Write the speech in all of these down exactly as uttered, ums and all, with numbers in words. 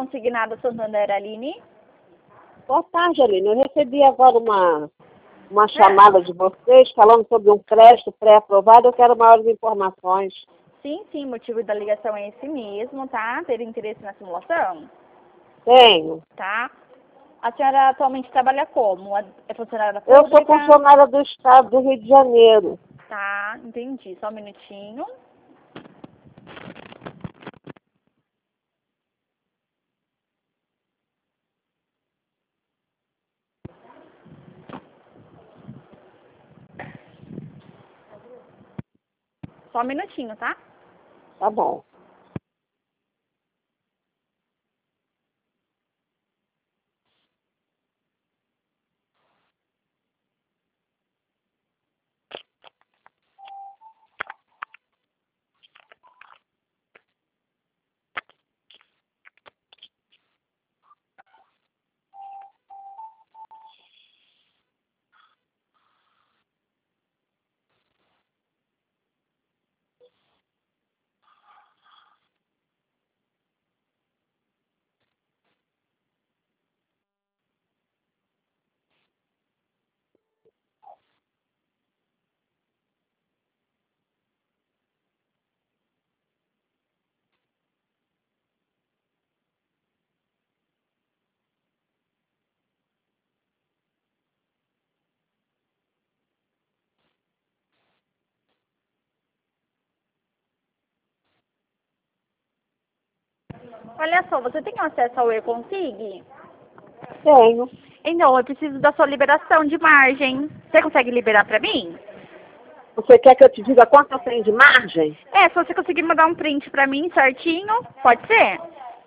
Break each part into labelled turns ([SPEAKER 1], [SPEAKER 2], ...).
[SPEAKER 1] Consignado Santander, Aline.
[SPEAKER 2] Boa tarde, Aline. Eu recebi agora uma, uma chamada de vocês falando sobre um crédito pré-aprovado. Eu quero maiores informações.
[SPEAKER 1] Sim, sim, o motivo da ligação é esse mesmo, tá? Ter interesse na simulação?
[SPEAKER 2] Tenho.
[SPEAKER 1] Tá. A senhora atualmente trabalha como? É funcionária pública?
[SPEAKER 2] Eu sou funcionária do Estado do Rio de Janeiro.
[SPEAKER 1] Tá, entendi. Só um minutinho. Só um minutinho, tá?
[SPEAKER 2] Tá bom.
[SPEAKER 1] Olha só, você tem acesso ao E-Consig?
[SPEAKER 2] Tenho.
[SPEAKER 1] Então, eu preciso da sua liberação de margem. Você consegue liberar pra mim?
[SPEAKER 2] Você quer que eu te diga quanto eu tenho de margem?
[SPEAKER 1] É, se você conseguir mandar um print pra mim certinho, pode ser?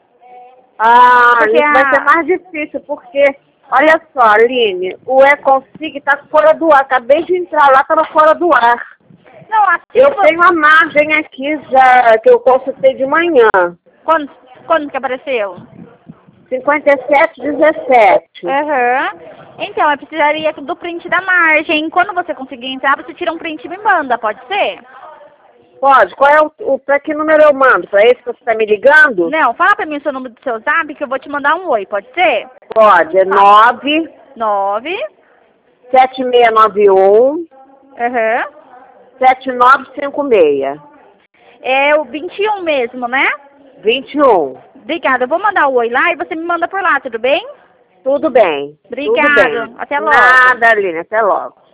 [SPEAKER 2] Ah,
[SPEAKER 1] Porque
[SPEAKER 2] isso
[SPEAKER 1] a-
[SPEAKER 2] vai ser mais difícil, porque, olha só, Aline, o E-Consig tá fora do ar. Acabei de entrar lá, tava fora do ar.
[SPEAKER 1] Não, assim,
[SPEAKER 2] Eu
[SPEAKER 1] vo-
[SPEAKER 2] tenho a margem aqui já, que eu consultei de manhã.
[SPEAKER 1] Quando, quando que apareceu?
[SPEAKER 2] cinquenta e sete, dezessete.
[SPEAKER 1] Aham. Então, eu precisaria do print da margem. Quando você conseguir entrar, você tira um print e me manda, pode ser?
[SPEAKER 2] Pode. Qual é o, o para que número eu mando? Para esse que você está me ligando?
[SPEAKER 1] Não, fala pra mim o seu número do seu zap que eu vou te mandar um oi, pode ser?
[SPEAKER 2] Pode. É nove
[SPEAKER 1] Nove.
[SPEAKER 2] sete seis nove um
[SPEAKER 1] Aham.
[SPEAKER 2] sete nove cinco seis.
[SPEAKER 1] É o vinte e um mesmo, né?
[SPEAKER 2] vinte e um.
[SPEAKER 1] Obrigada, eu vou mandar o oi lá e você me manda por lá, tudo bem?
[SPEAKER 2] Tudo bem. Tudo
[SPEAKER 1] Obrigado,
[SPEAKER 2] bem.
[SPEAKER 1] até logo.
[SPEAKER 2] Nada, Aline. Até logo.